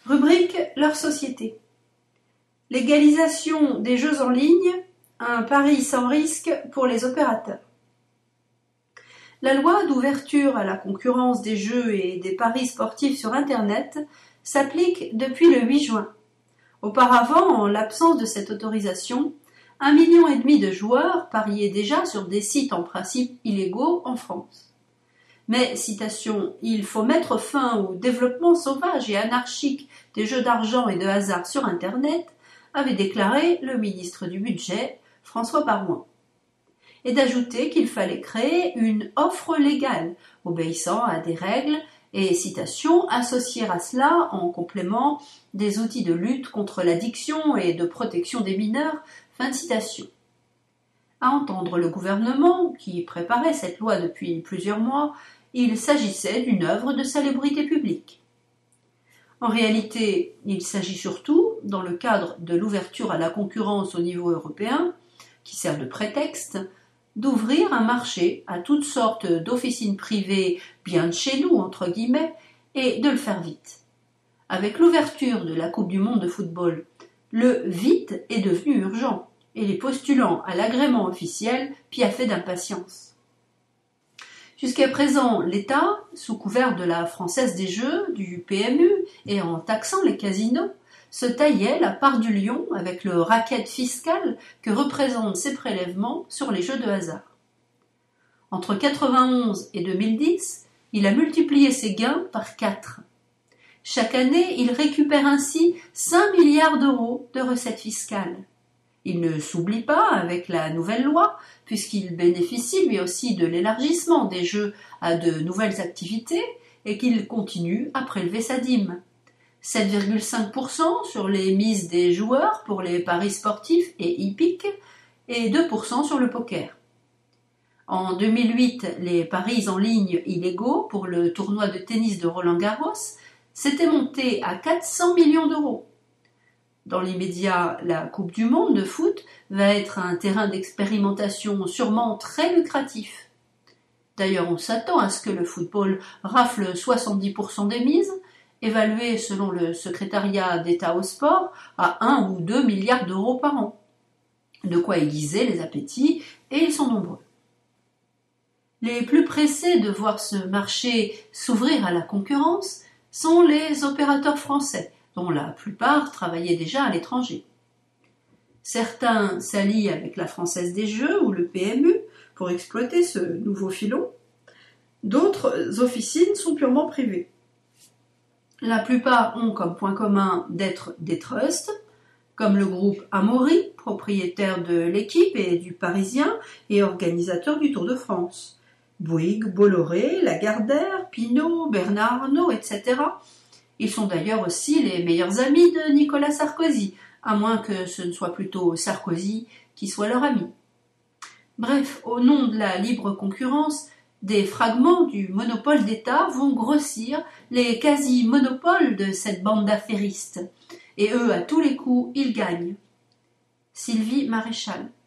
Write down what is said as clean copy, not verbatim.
Rubrique leur société. Légalisation des jeux en ligne, un pari sans risque pour les opérateurs. La loi d'ouverture à la concurrence des jeux et des paris sportifs sur Internet s'applique depuis le 8 juin. Auparavant, en l'absence de cette autorisation, 1,5 million de joueurs pariaient déjà sur des sites en principe illégaux en France. Mais, citation, il faut mettre fin au développement sauvage et anarchique des jeux d'argent et de hasard sur Internet, avait déclaré le ministre du Budget, François Baroin, et d'ajouter qu'il fallait créer une offre légale, obéissant à des règles et, citation, associer à cela, en complément, des outils de lutte contre l'addiction et de protection des mineurs, fin de citation. À entendre le gouvernement, qui préparait cette loi depuis plusieurs mois, il s'agissait d'une œuvre de salubrité publique. En réalité, il s'agit surtout, dans le cadre de l'ouverture à la concurrence au niveau européen, qui sert de prétexte, d'ouvrir un marché à toutes sortes d'officines privées bien de chez nous, entre guillemets, et de le faire vite. Avec l'ouverture de la Coupe du monde de football, le vite est devenu urgent, et les postulants à l'agrément officiel piaffaient d'impatience. Jusqu'à présent, l'État, sous couvert de la Française des Jeux, du PMU, et en taxant les casinos, se taillait la part du lion avec le racket fiscal que représentent ces prélèvements sur les jeux de hasard. Entre 1991 et 2010, il a multiplié ses gains par 4. Chaque année, il récupère ainsi 5 milliards d'euros de recettes fiscales. Il ne s'oublie pas avec la nouvelle loi, puisqu'il bénéficie lui aussi de l'élargissement des jeux à de nouvelles activités et qu'il continue à prélever sa dîme. 7,5% sur les mises des joueurs pour les paris sportifs et hippiques et 2% sur le poker. En 2008, les paris en ligne illégaux pour le tournoi de tennis de Roland-Garros s'étaient montés à 400 millions d'euros. Dans l'immédiat, la Coupe du monde de foot va être un terrain d'expérimentation sûrement très lucratif. D'ailleurs, on s'attend à ce que le football rafle 70% des mises, évaluées selon le secrétariat d'État au sport à 1 ou 2 milliards d'euros par an. De quoi aiguiser les appétits, et ils sont nombreux. Les plus pressés de voir ce marché s'ouvrir à la concurrence sont les opérateurs français, dont la plupart travaillaient déjà à l'étranger. Certains s'allient avec la Française des Jeux ou le PMU pour exploiter ce nouveau filon. D'autres officines sont purement privées. La plupart ont comme point commun d'être des trusts, comme le groupe Amaury, propriétaire de l'Équipe et du Parisien et organisateur du Tour de France. Bouygues, Bolloré, Lagardère, Pinault, Bernard Arnault, etc. Ils sont d'ailleurs aussi les meilleurs amis de Nicolas Sarkozy, à moins que ce ne soit plutôt Sarkozy qui soit leur ami. Bref, au nom de la libre concurrence, des fragments du monopole d'État vont grossir les quasi-monopoles de cette bande d'affairistes. Et eux, à tous les coups, ils gagnent. Sylvie Maréchal.